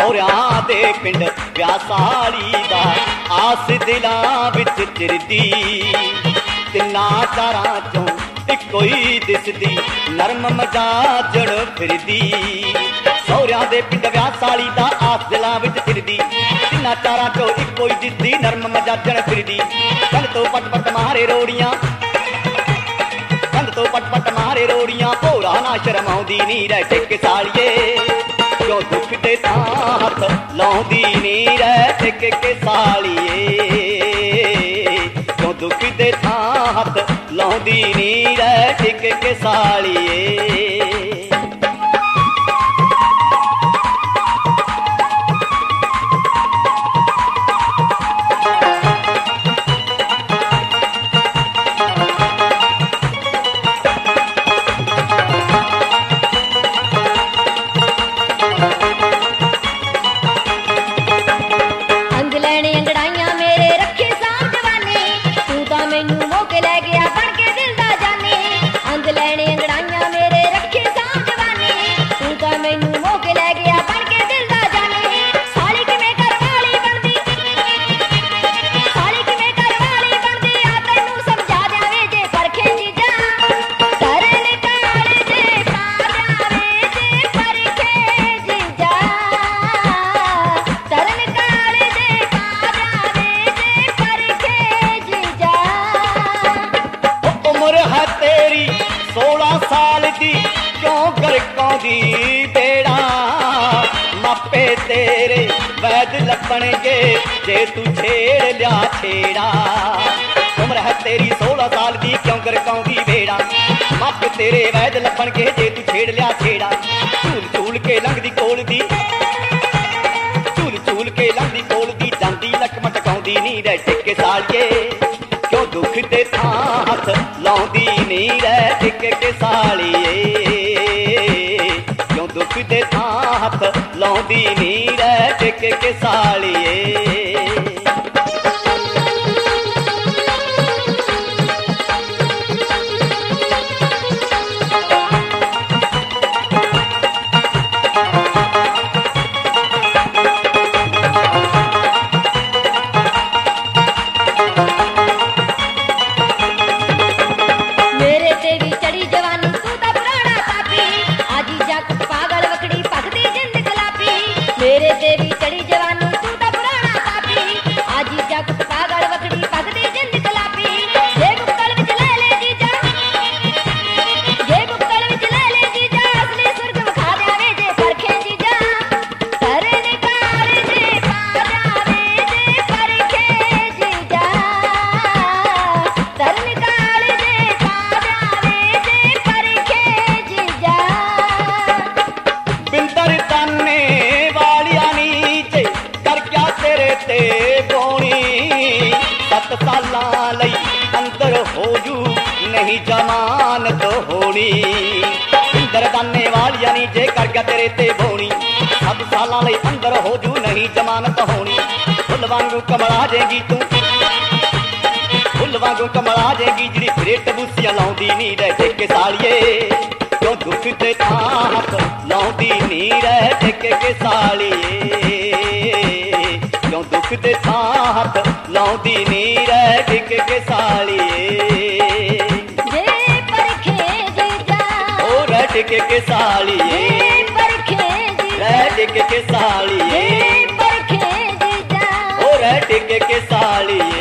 सौरियां दे पिंड व्यासाली दा आस दिलां विच चिरदी तिन्ना चारां चों इक्को ही दिसदी नरम मजाजण फिरदी सौरियां दे पिंड व्यासाली दा आस दिलां विच चिरदी तिन्ना चारां चों इक्को ही दिसदी नरम मजाजण फिरदी कंध तो पट पट मारे रोड़ियां कंध तो पट पट मारे रोड़ियां भोरा ना शर्माउंदी नी रह टिक सालिए क्यों दुख दे तां हथ लाउंदी नी रह टिक के सालिए क्यों दुख दे तां हथ लाउंदी नी रह टिक के सालिए बेड़ा मापे तेरे वैद लपणगे जे तू छेड़ लिया छेड़ा उम्र है तेरी 16 साल दी क्यों गरकाउंदी बेड़ा मापे तेरे वैद लपणगे जे तू छेड़ लिया छेड़ा झूल झूल के लंघदी कोल दी झूल झूल के लंघदी कोल दी जांदी लक मटकाउंदी नी रह टिक सालिए क्यों दुख दे तां हथ लाउंदी नी रह टिक के सालिए दुख दे तां हथ लाउंदी नी रह टिक के सालिए अंदर हो जू नहीं जमानत होनी इंदर दाने वालिया नी जे कर गया तेरे ते बोनी 7 सालां लई अंदर हो जू नहीं जमानत होनी फुल वांगू कमला जाएगी तू फुल वांगू कमला जाएगी जिहड़ी फिरेट बूसियां लाउंदी नी रह टिक सालिए क्यों दुख ते तां हथ लाउंदी नी रह टिक के सालिए क्यों दुख दे तां हथ लाउंदी नी रह टिक के सालिए जे परखे जीजा ओ रह टिक के सालिए जे परखे जीजा रह टिक के सालिए जे परखे जीजा ओ रह टिक के सालिए